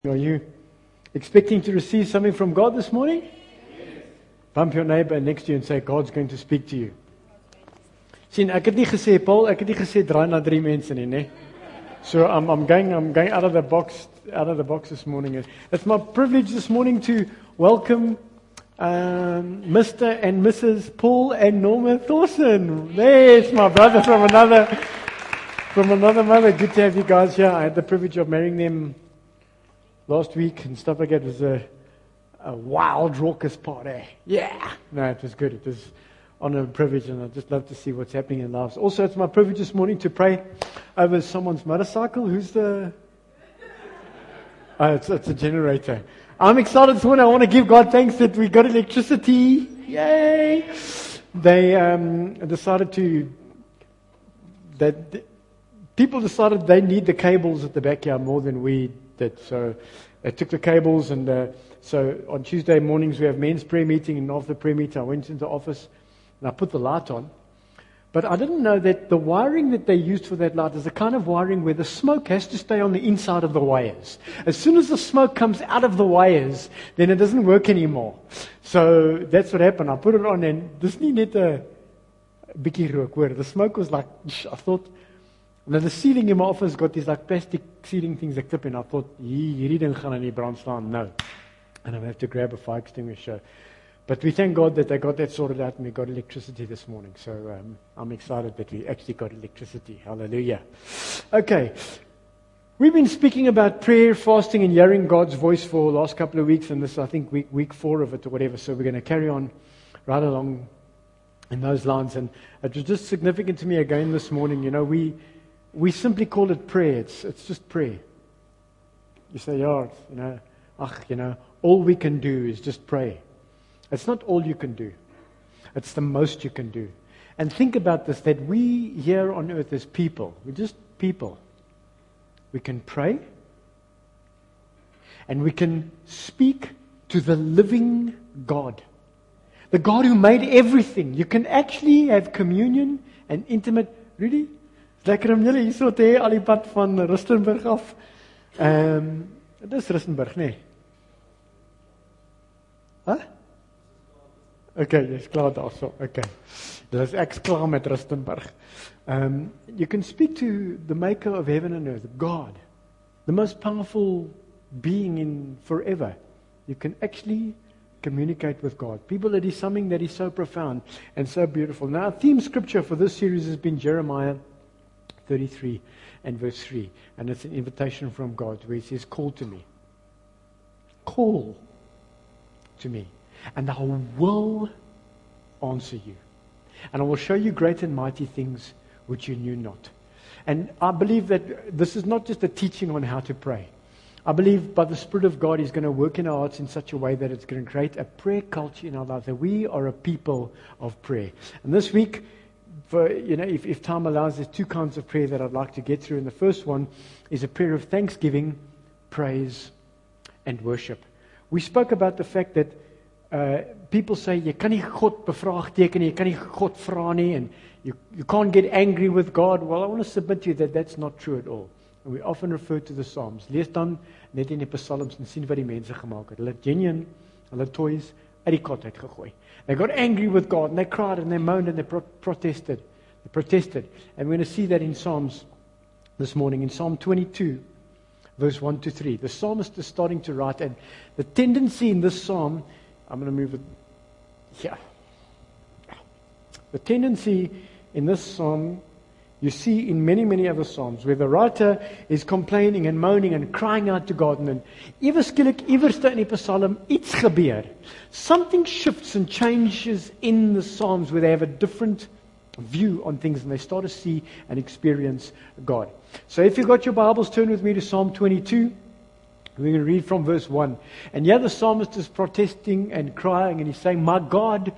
Are you expecting to receive something from God this morning? Yes. Bump your neighbor next to you and say, God's going to speak to you. Sien, ek het nie gesê, Paul, ek het nie gesê draai na 3 mense nie, né? So I'm going out of the box this morning. It's my privilege this morning to welcome Mr. and Mrs. Paul and Norma Thorson. There's my brother from another mother. Good to have you guys here. I had the privilege of marrying them last week and stuff like that. It was a wild, raucous party. Yeah. No, it was good. It was honor and privilege, and I just love to see what's happening in lives. Also, it's my privilege this morning to pray over someone's motorcycle. Who's the... Oh, it's a generator. I'm excited this morning. I want to give God thanks that we got electricity. Yay! They decided people decided they need the cables at the backyard more than we did. So they took the cables, and so on Tuesday mornings we have men's prayer meeting, and after the prayer meeting I went into the office and I put the light on. But I didn't know that the wiring that they used for that light is the kind of wiring where the smoke has to stay on the inside of the wires. As soon as the smoke comes out of the wires, then it doesn't work anymore. So that's what happened. I put it on, and dis nie net 'n bietjie rook, hoor. The smoke was like, I thought, now the ceiling in my office got these like plastic ceiling things that clip, and I thought, hierdie ding gaan in die brand staan nou. And I have to grab a fire extinguisher. But we thank God that they got that sorted out and we got electricity this morning. So I'm excited that we actually got electricity. Hallelujah. Okay. We've been speaking about prayer, fasting, and hearing God's voice for the last couple of weeks. And this, I think, week 4 of it or whatever. So we're going to carry on right along in those lines. And it was just significant to me again this morning. You know, we simply call it prayer. It's just prayer. You say, yeah, all we can do is just pray. It's not all you can do. It's the most you can do. And think about this, that we here on earth as people, we're just people. We can pray, and we can speak to the living God. The God who made everything. You can actually have communion and intimate... Really? Lekker om julle hierso te hê, al die pad van Rustenburg af. Dit is Rustenburg, nee. Huh? Okay, jy's klaar daarso. Okay. Dis ek's klaar met Rustenburg. You can speak to the maker of heaven and earth, God, the most powerful being in forever. You can actually communicate with God. People, it is something that is so profound and so beautiful. Now, our theme scripture for this series has been Jeremiah 33 and verse 3. And it's an invitation from God where He says, call to me. Call to me. And I will answer you. And I will show you great and mighty things which you knew not. And I believe that this is not just a teaching on how to pray. I believe by the Spirit of God He's going to work in our hearts in such a way that it's going to create a prayer culture in our lives, that we are a people of prayer. And this week, if time allows, there's 2 kinds of prayer that I'd like to get through. And the first one is a prayer of thanksgiving, praise, and worship. We spoke about the fact that people say, you kan nie God bevraagteken, you kan nie God vra nie, and you can't get angry with God. Well, I want to submit to you that that's not true at all. And we often refer to the Psalms. Lees dan net in die Psalms en sien wat die mense gemaak het. Hulle genuine, hulle toys uit die kot uitgegooi. They got angry with God, and they cried, and they moaned, and they protested. And we're going to see that in Psalms this morning, in Psalm 22, verse 1 to 3. The psalmist is starting to write, and the tendency in this psalm, I'm going to move it here. The tendency in this psalm, you see in many, many other psalms, where the writer is complaining and moaning and crying out to God. And ewe skielik iewerste in die psalm iets gebeur. Something shifts and changes in the psalms where they have a different view on things and they start to see and experience God. So if you've got your Bibles, turn with me to Psalm 22. We're going to read from verse 1. And here the psalmist is protesting and crying, and he's saying, my God,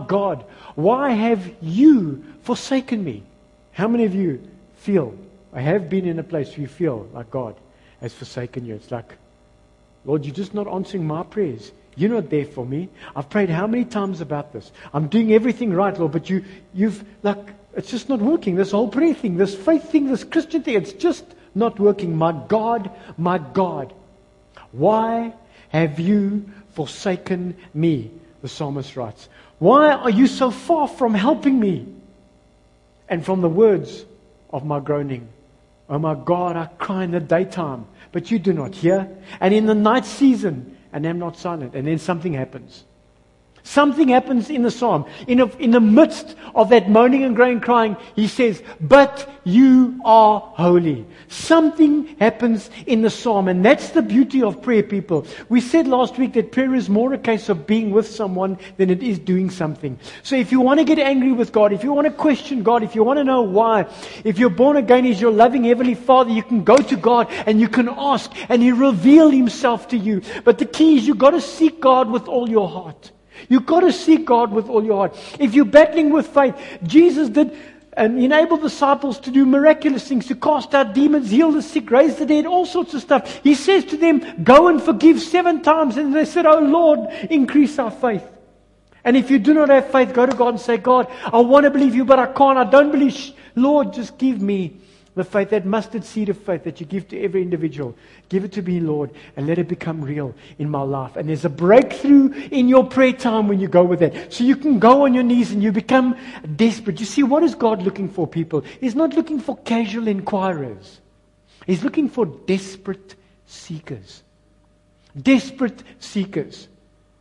why have you forsaken me? How many of you feel, I have been in a place where you feel like God has forsaken you? It's like, Lord, you're just not answering my prayers. You're not there for me. I've prayed how many times about this? I'm doing everything right, Lord, but you've it's just not working. This whole prayer thing, this faith thing, this Christian thing, it's just not working. My God, Why have you forsaken me? The psalmist writes. Why are you so far from helping me? And from the words of my groaning. Oh my God, I cry in the daytime, but you do not hear. And in the night season, and am not silent. And then something happens. Something happens in the psalm. In the midst of that moaning and groaning, crying, he says, but you are holy. Something happens in the psalm. And that's the beauty of prayer, people. We said last week that prayer is more a case of being with someone than it is doing something. So if you want to get angry with God, if you want to question God, if you want to know why, if you're born again as your loving Heavenly Father, you can go to God and you can ask and He'll reveal Himself to you. But the key is you've got to seek God with all your heart. You've got to seek God with all your heart. If you're battling with faith, Jesus did enable disciples to do miraculous things, to cast out demons, heal the sick, raise the dead, all sorts of stuff. He says to them, go and forgive 7 times. And they said, oh Lord, increase our faith. And if you do not have faith, go to God and say, God, I want to believe you, but I can't. I don't believe. Lord, just give me the faith, that mustard seed of faith that you give to every individual. Give it to me, Lord, and let it become real in my life. And there's a breakthrough in your prayer time when you go with that. So you can go on your knees and you become desperate. You see, what is God looking for, people? He's not looking for casual inquirers. He's looking for desperate seekers. Desperate seekers.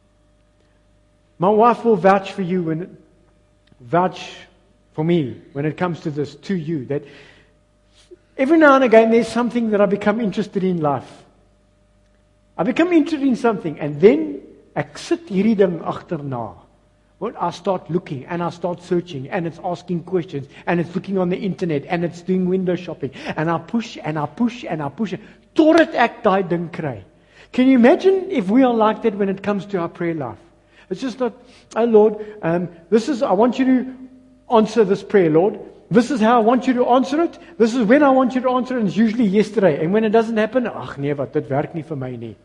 My wife will vouch for you vouch for me when it comes to this, to you, that every now and again, there's something that I become interested in life. I become interested in something, and then ek sit hierdie ding agterna. Well, I start looking, and I start searching, and it's asking questions, and it's looking on the internet, and it's doing window shopping, and I push, and I push, and I push, totdat ek daai ding kry. Can you imagine if we are like that when it comes to our prayer life? It's just not, oh Lord, I want you to answer this prayer, Lord. This is how I want you to answer it. This is when I want you to answer it. And it's usually yesterday. And when it doesn't happen, ag nee, wat, dit werk nie vir my nie.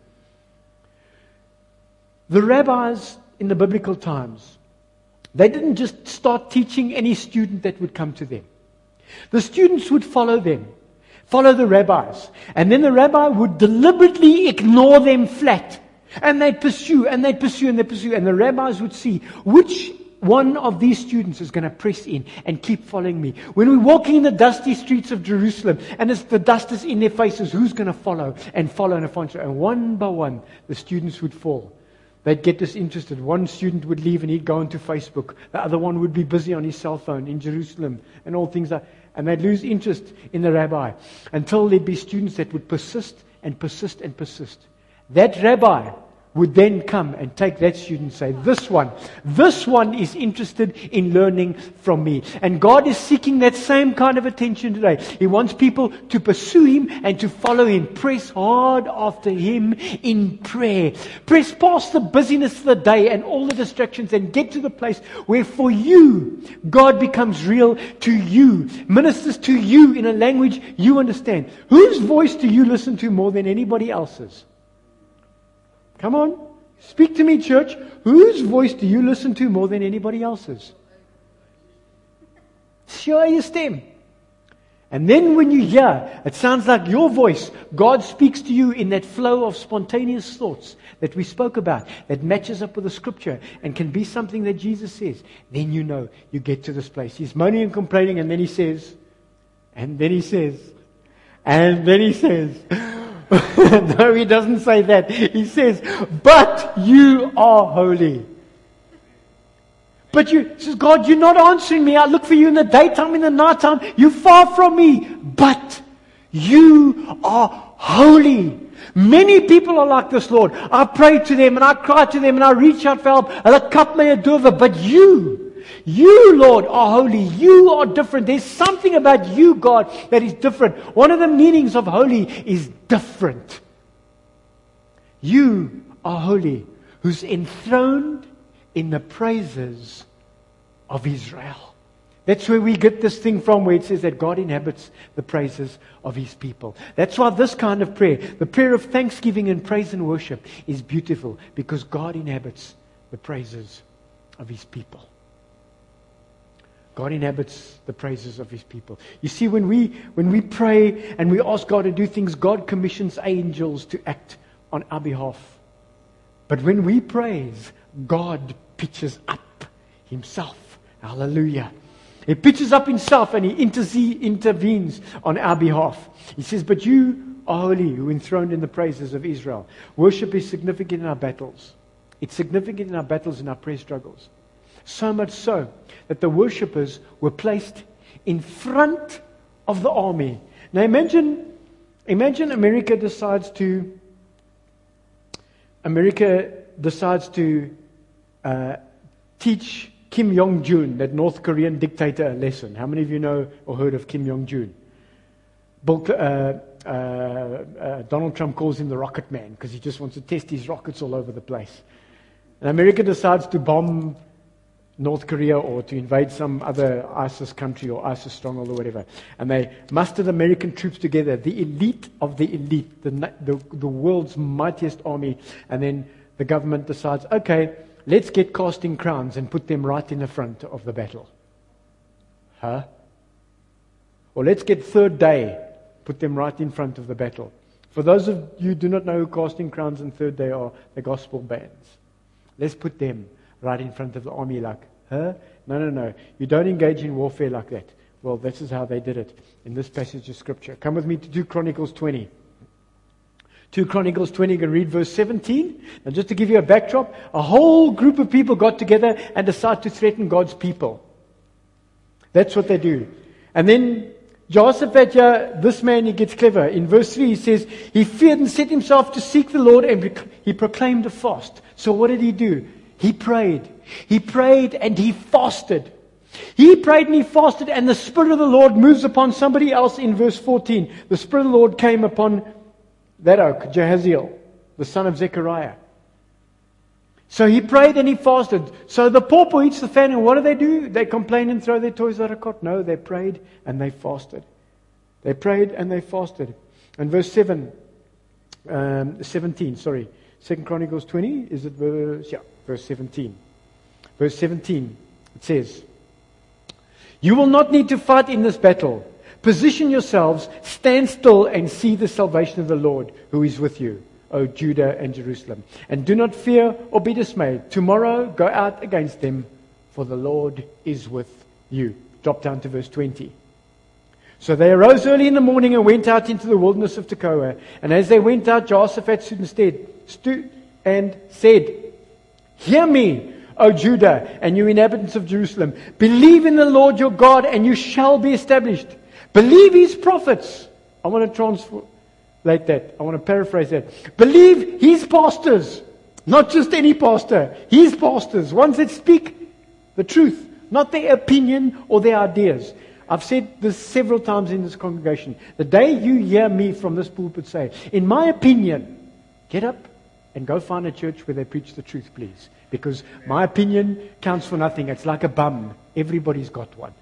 The rabbis in the biblical times, they didn't just start teaching any student that would come to them. The students would follow them, follow the rabbis. And then the rabbi would deliberately ignore them flat. And they'd pursue, and they'd pursue, and they'd pursue. And the rabbis would see which one of these students is going to press in and keep following me. When we're walking in the dusty streets of Jerusalem and the dust is in their faces, who's going to follow and follow and follow? And one by one, the students would fall. They'd get disinterested. One student would leave and he'd go into Facebook. The other one would be busy on his cell phone in Jerusalem and all things like that. And they'd lose interest in the rabbi until there'd be students that would persist and persist and persist. That rabbi would then come and take that student and say, this one is interested in learning from me. And God is seeking that same kind of attention today. He wants people to pursue Him and to follow Him. Press hard after Him in prayer. Press past the busyness of the day and all the distractions and get to the place where for you, God becomes real to you, ministers to you in a language you understand. Whose voice do you listen to more than anybody else's? Come on, speak to me, church. Whose voice do you listen to more than anybody else's? Share your stem. And then when you hear, it sounds like your voice, God speaks to you in that flow of spontaneous thoughts that we spoke about, that matches up with the scripture and can be something that Jesus says. Then you know you get to this place. He's moaning and complaining, and then he says, and then he says, and then he says, no, he doesn't say that. He says, but you are holy. But says, God, you're not answering me. I look for you in the daytime, in the nighttime. You're far from me. But you are holy. Many people are like this, Lord. I pray to them and I cry to them and I reach out for help. But you, Lord, are holy. You are different. There's something about you, God, that is different. One of the meanings of holy is different. You are holy, who's enthroned in the praises of Israel. That's where we get this thing from, where it says that God inhabits the praises of His people. That's why this kind of prayer, the prayer of thanksgiving and praise and worship, is beautiful, because God inhabits the praises of His people. God inhabits the praises of His people. You see, when we pray and we ask God to do things, God commissions angels to act on our behalf. But when we praise, God pitches up Himself. Hallelujah. He pitches up Himself and He intervenes on our behalf. He says, but you are holy, who enthroned in the praises of Israel. Worship is significant in our battles. It's significant in our battles and our prayer struggles. So much so that the worshippers were placed in front of the army. Now imagine America decides to teach Kim Jong-un, that North Korean dictator, a lesson. How many of you know or heard of Kim Jong-un? Donald Trump calls him the rocket man because he just wants to test his rockets all over the place. And America decides to bomb North Korea or to invade some other ISIS country or ISIS stronghold or whatever. And they mustered American troops together, the elite of the elite, the world's mightiest army. And then the government decides, okay, let's get casting crowns and put them right in the front of the battle. Huh? Or let's get Third Day, put them right in front of the battle. For those of you who do not know who Casting Crowns and Third Day are, the gospel bands. Let's put them right in front of the army like, huh? No. You don't engage in warfare like that. Well, this is how they did it in this passage of Scripture. Come with me to 2 Chronicles 20. 2 Chronicles 20, you can read verse 17. Now just to give you a backdrop, a whole group of people got together and decided to threaten God's people. That's what they do. And then Jehoshaphat, this man, he gets clever. In verse 3 he says, he feared and set himself to seek the Lord, and he proclaimed a fast. So what did he do? He prayed. He prayed and he fasted. He prayed and he fasted, and the Spirit of the Lord moves upon somebody else in verse 14. The Spirit of the Lord came upon that oak, Jahaziel, the son of Zechariah. So he prayed and he fasted. So the pauper eats the fan, and what do? They complain and throw their toys out of cot? No, they prayed and they fasted. They prayed and they fasted. And verse 17, 2 Chronicles 20, is it verse 17. Verse 17, it says, you will not need to fight in this battle. Position yourselves, stand still, and see the salvation of the Lord who is with you, O Judah and Jerusalem. And do not fear or be dismayed. Tomorrow go out against them, for the Lord is with you. Drop down to verse 20. So they arose early in the morning and went out into the wilderness of Tekoa. And as they went out, Jehoshaphat stood and said, hear me, O Judah, and you inhabitants of Jerusalem. Believe in the Lord your God, and you shall be established. Believe His prophets. I want to translate that. I want to paraphrase that. Believe His pastors. Not just any pastor. His pastors. Ones that speak the truth. Not their opinion or their ideas. I've said this several times in this congregation. The day you hear me from this pulpit say, in my opinion, get up and go find a church where they preach the truth, please. Because my opinion counts for nothing. It's like a bum. Everybody's got one.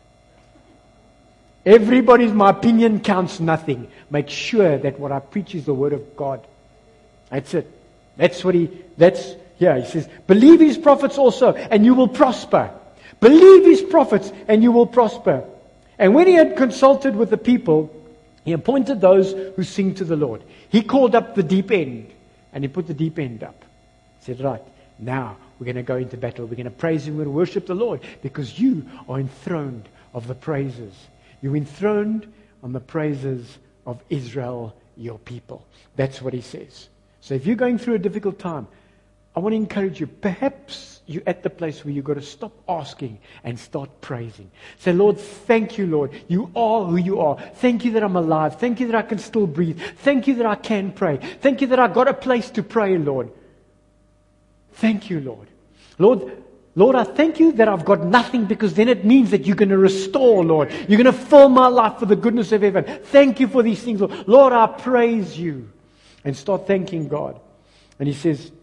My opinion counts nothing. Make sure that what I preach is the Word of God. That's it. He says, believe His prophets also, and you will prosper. Believe His prophets, and you will prosper. And when he had consulted with the people, he appointed those who sing to the Lord. He called up the deep end, and he put the deep end up. He said, right, now we're going to go into battle. We're going to praise Him. We're going to worship the Lord, because you are enthroned of the praises. You're enthroned on the praises of Israel, your people. That's what he says. So if you're going through a difficult time, I want to encourage you. Perhaps you're at the place where you've got to stop asking and start praising. Say, Lord, thank you, Lord. You are who you are. Thank you that I'm alive. Thank you that I can still breathe. Thank you that I can pray. Thank you that I've got a place to pray, Lord. Thank you, Lord. Lord, I thank you that I've got nothing, because then it means that you're going to restore, Lord. You're going to fill my life with the goodness of heaven. Thank you for these things, Lord. Lord, I praise you. And start thanking God. And he says,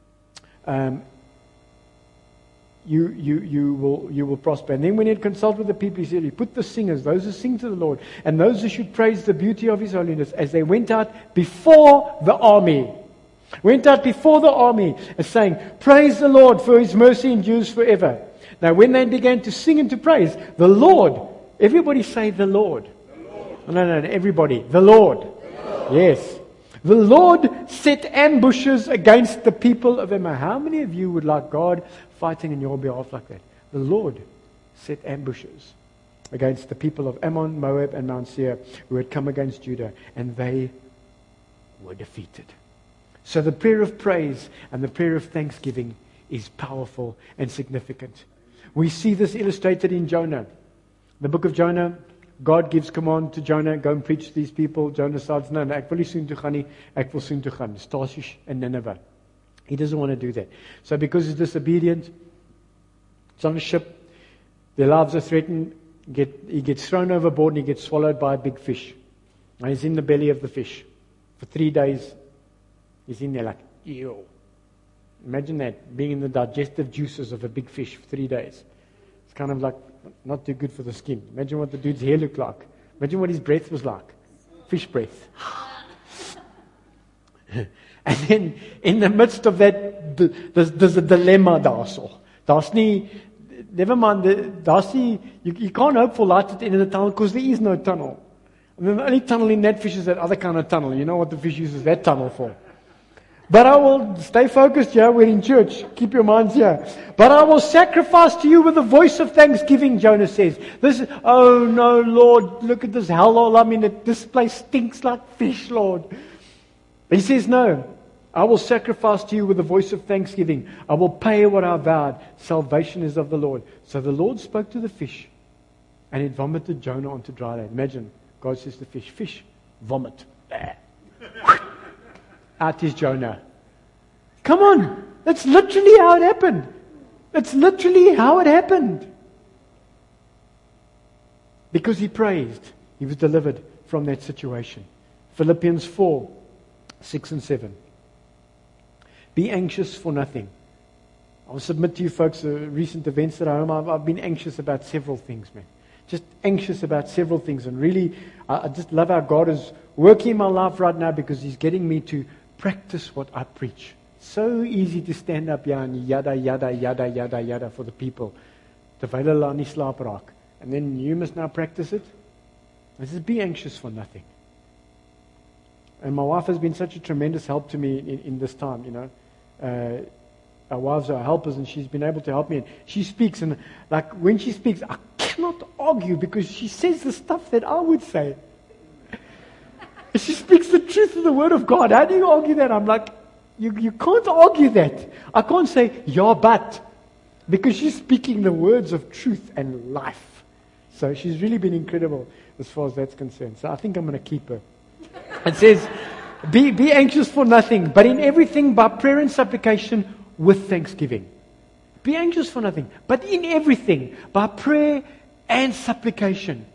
you will prosper. And then when he had consulted with the people, he said, he put the singers, those who sing to the Lord, and those who should praise the beauty of His holiness, as they went out before the army. Went out before the army, and saying, praise the Lord, for His mercy endures forever. Now when they began to sing and to praise, the Lord, everybody say the Lord. The Lord. No, everybody. The Lord. The Lord. Yes. The Lord set ambushes against the people of Ammon. How many of you would like God fighting in your behalf like that? The Lord set ambushes against the people of Ammon, Moab, and Mount Seir who had come against Judah, and they were defeated. So the prayer of praise and the prayer of thanksgiving is powerful and significant. We see this illustrated in Jonah. The book of Jonah, God gives command to Jonah, go and preach to these people. Jonah says, no, ek wil nie soon toe gaan nie, ek wil soon toe gaan. Tarshish and Nineveh. He doesn't want to do that. So because he's disobedient, it's on a ship, their lives are threatened, he gets thrown overboard and he gets swallowed by a big fish. And he's in the belly of the fish. For 3 days, he's in there like, ew. Imagine that, being in the digestive juices of a big fish for 3 days. It's kind of like not too good for the skin. Imagine what the dude's hair looked like. Imagine what his breath was like. Fish breath. And then, in the midst of that, there's a dilemma daarso. Daar's nie, never mind, you can't hope for light at the end of the tunnel because there is no tunnel. I mean, the only tunnel in that fish is that other kind of tunnel. You know what the fish uses that tunnel for. But I will stay focused here. We're in church. Keep your minds here. But I will sacrifice to you with a voice of thanksgiving, Jonah says. Oh no, Lord, look at this hellhole. I mean, this place stinks like fish, Lord. He says, no, I will sacrifice to you with a voice of thanksgiving. I will pay what I vowed. Salvation is of the Lord. So the Lord spoke to the fish, and it vomited Jonah onto dry land. Imagine, God says to the fish, vomit. Out is Jonah. Come on. That's literally how it happened. That's literally how it happened. Because he praised, he was delivered from that situation. Philippians 4, 6 and 7. Be anxious for nothing. I'll submit to you folks the recent events that are home. I've been anxious about several things, man. Just anxious about several things. And really, I just love how God is working in my life right now because He's getting me to practice what I preach. So easy to stand up here and yada, yada, yada, yada, yada for the people. Terwyl hulle aan die slaap raak. And then you must now practice it. I says, be anxious for nothing. And my wife has been such a tremendous help to me in this time, you know. Our wives are helpers and she's been able to help me. And she speaks and like when she speaks, I cannot argue because she says the stuff that I would say. She speaks the truth of the Word of God. How do you argue that? I'm like, you can't argue that. I can't say, yeah, but. Because she's speaking the words of truth and life. So she's really been incredible as far as that's concerned. So I think I'm going to keep her. It says, be anxious for nothing, but in everything by prayer and supplication with thanksgiving. Be anxious for nothing, but in everything by prayer and supplication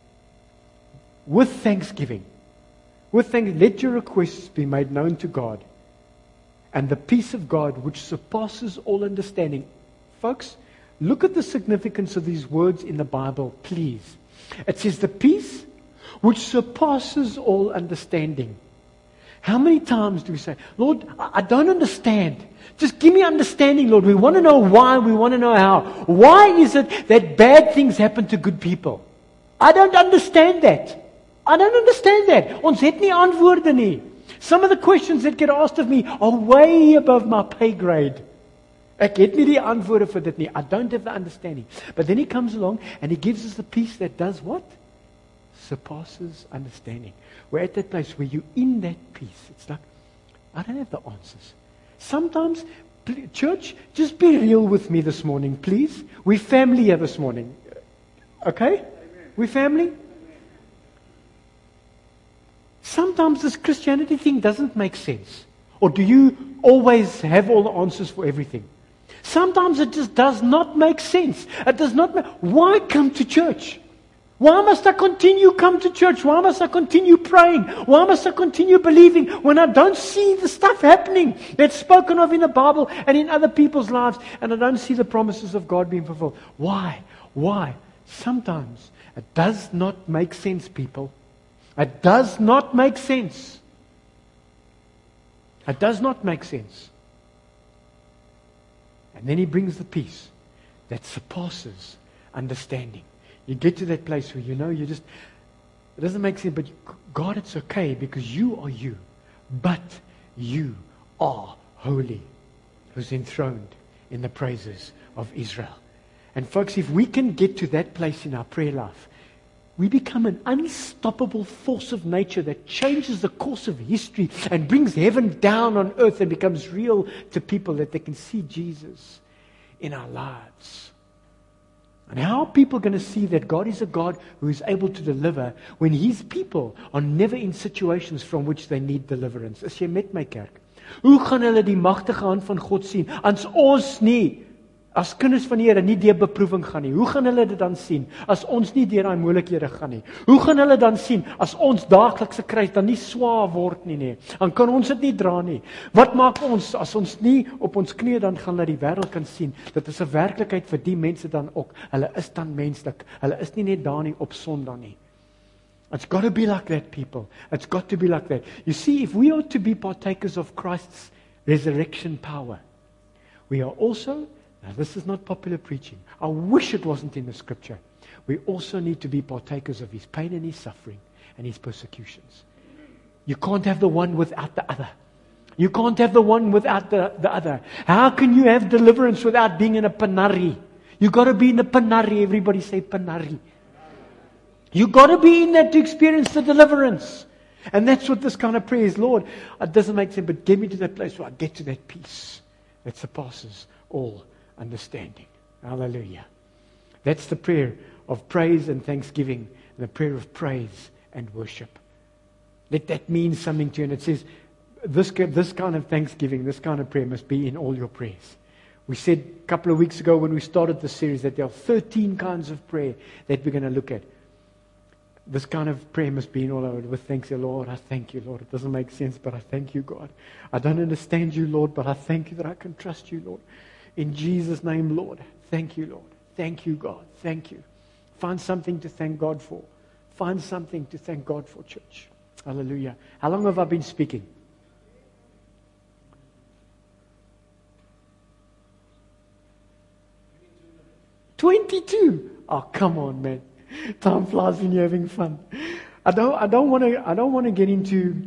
with thanksgiving. Let your requests be made known to God. And the peace of God, which surpasses all understanding. Folks, look at the significance of these words in the Bible, please. It says the peace which surpasses all understanding. How many times do we say, Lord, I don't understand. Just give me understanding, Lord. We want to know why. We want to know how. Why is it that bad things happen to good people? I don't understand that. I don't understand that. Ons het nie antwoorde nie. Some of the questions that get asked of me are way above my pay grade. Ek het nie die antwoorde vir dit nie. I don't have the understanding. But then He comes along and He gives us the peace that does what? Surpasses understanding. We're at that place where you're in that peace. It's like, I don't have the answers. Sometimes, church, just be real with me this morning, please. We're family here this morning. Okay? We're family? Sometimes this Christianity thing doesn't make sense. Or do you always have all the answers for everything? Sometimes it just does not make sense. It does not make... Why come to church? Why must I continue come to church? Why must I continue praying? Why must I continue believing when I don't see the stuff happening that's spoken of in the Bible and in other people's lives and I don't see the promises of God being fulfilled? Why? Why? Sometimes it does not make sense, people. It does not make sense. It does not make sense. And then He brings the peace that surpasses understanding. You get to that place where you know it doesn't make sense, but God, it's okay because you are you. but you are holy, who's enthroned in the praises of Israel. And folks, if we can get to that place in our prayer life, we become an unstoppable force of nature that changes the course of history and brings heaven down on earth and becomes real to people, that they can see Jesus in our lives. And how are people going to see that God is a God who is able to deliver when His people are never in situations from which they need deliverance? As jy met my kerk, hoe gaan hulle die magtige hand van God sien as ons nie, as kinders van die Here, nie deur beproewing gaan nie? Hoe gaan hulle dit dan sien as ons nie deur daai moeilikhede gaan nie? Hoe gaan hulle dan sien as ons daaglikse kruis dan nie swaar word nie? Dan kan ons dit nie dra nie. Wat maak ons as ons nie op ons knieë dan gaan dat die wêreld kan sien? Dit is 'n werklikheid vir die mense dan ook. Hulle is dan menslik. Hulle is nie net daar nie op Sondag nie. It's got to be like that, people. It's got to be like that. You see, if we are to be partakers of Christ's resurrection power, we are also, now this is not popular preaching, I wish it wasn't in the scripture, we also need to be partakers of His pain and His suffering and His persecutions. You can't have the one without the other. You can't have the one without the other. How can you have deliverance without being in a panari? You got to be in a panari. Everybody say panari. You got to be in that to experience the deliverance. And that's what this kind of prayer is. Lord, it doesn't make sense, but get me to that place where I get to that peace that surpasses all understanding. Hallelujah. That's the prayer of praise and thanksgiving, and the prayer of praise and worship. Let that mean something to you. And it says, this kind of thanksgiving, this kind of prayer must be in all your prayers. We said a couple of weeks ago when we started the series that there are 13 kinds of prayer that we're going to look at. This kind of prayer must be in all over with thanks. Lord, I thank you, Lord. It doesn't make sense, but I thank you, God. I don't understand you, Lord, but I thank you that I can trust you, Lord. In Jesus' name, Lord. Thank you, Lord. Thank you, God. Thank you. Find something to thank God for. Find something to thank God for, church. Hallelujah. How long have I been speaking? $22. Oh, come on, man. Time flies when you're having fun. I don't want to get into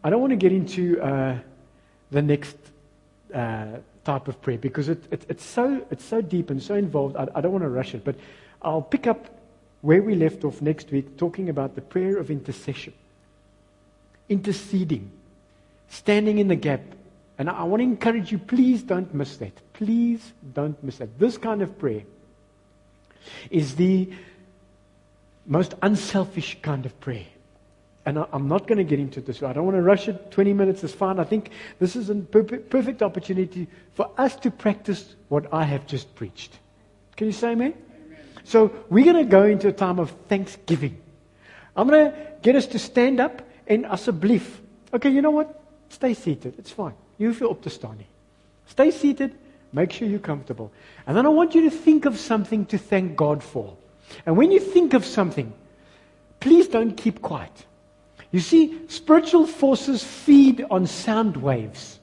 the next type of prayer because it's so deep and so involved. I don't want to rush it, but I'll pick up where we left off next week, talking about the prayer of intercession, interceding, standing in the gap. And I want to encourage you, please don't miss that. Please don't miss that. This kind of prayer is the most unselfish kind of prayer. And I'm not going to get into this. I don't want to rush it. 20 minutes is fine. I think this is a perfect opportunity for us to practice what I have just preached. Can you say amen? Amen. So we're going to go into a time of thanksgiving. I'm going to get us to stand up and asseblief. Okay, you know what? Stay seated. It's fine. You feel up to staan nie. Stay seated. Make sure you're comfortable. And then I want you to think of something to thank God for. And when you think of something, please don't keep quiet. You see, spiritual forces feed on sound waves.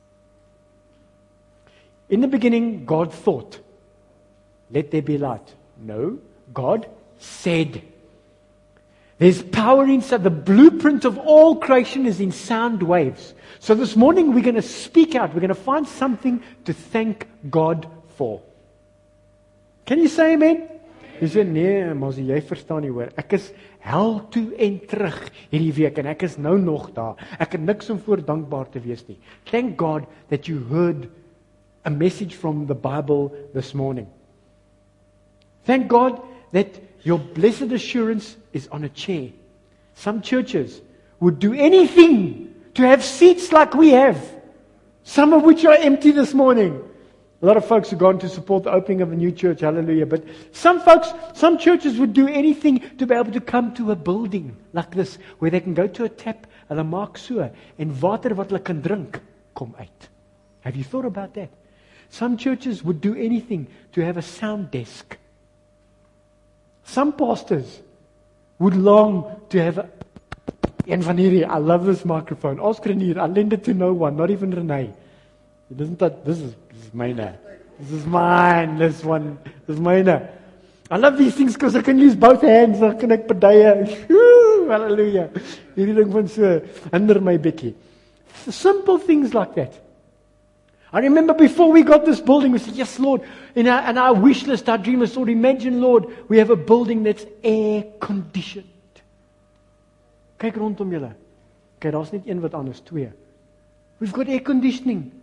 In the beginning, God thought, let there be light. No, God said. There's power inside. The blueprint of all creation is in sound waves. So this morning we're going to speak out. We're going to find something to thank God for. Can you say amen? Jy sê nee, maar jy verstaan nie hoor. Ek is hel toe en terug hierdie week en ek is nou nog daar. Ek het niks om voor dankbaar te wees nie. Thank God that you heard a message from the Bible this morning. Thank God that your blessed assurance is on a chair. Some churches would do anything to have seats like we have, some of which are empty this morning. A lot of folks have gone to support the opening of a new church, hallelujah. But some churches would do anything to be able to come to a building like this, where they can go to a tap, hulle maak so, en water wat hulle kan drink, kom uit. Have you thought about that? Some churches would do anything to have a sound desk. Some pastors would long to have een van hierdie, I love this microphone. Ask Renier, I lend it to no one, not even Renee. Isn't that, this is mine. This is mine, this one. This is mine. I love these things because I can use both hands. Dan kan ek padye. Hallelujah. Hierdie ding van so hinder my bietjie. Simple things like that. I remember before we got this building, we said, yes, Lord. And our wish list, our dream list, Lord, imagine, Lord, we have a building that's air-conditioned. Kyk rondom julle. Okay, daar's net een wat anders, 2. We've got air conditioning.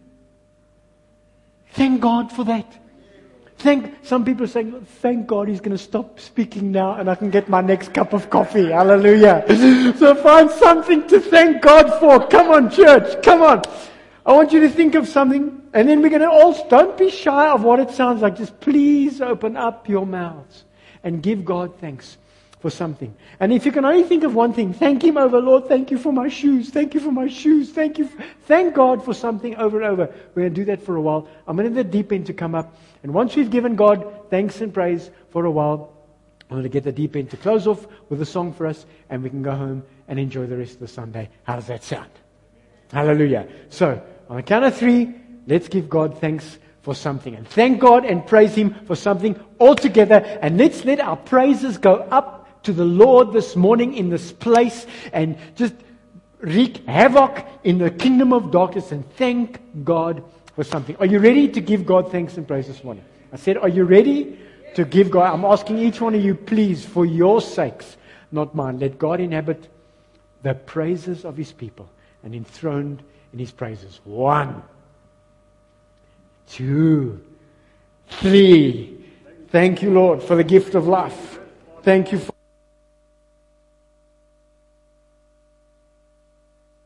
Thank God for that. Some people are saying, thank God he's going to stop speaking now and I can get my next cup of coffee. Hallelujah. So find something to thank God for. Come on, church. Come on. I want you to think of something, and then we're going to also, don't be shy of what it sounds like. Just please open up your mouths and give God thanks for something. And if you can only think of one thing, thank Him over, Lord, thank you for my shoes. Thank you for my shoes. Thank God for something over and over. We're going to do that for a while. I'm going to get the deep end to come up. And once we've given God thanks and praise for a while, I'm going to get the deep end to close off with a song for us, and we can go home and enjoy the rest of the Sunday. How does that sound? Hallelujah. So, on the count of 3, let's give God thanks for something. And thank God and praise Him for something altogether. And let's let our praises go up to the Lord this morning in this place and just wreak havoc in the kingdom of darkness and thank God for something. Are you ready to give God thanks and praise this morning? I said, are you ready to give God? I'm asking each one of you, please, for your sakes, not mine. Let God inhabit the praises of His people and enthroned in His praises. 1, 2, 3. Thank you, Lord, for the gift of life. Thank you for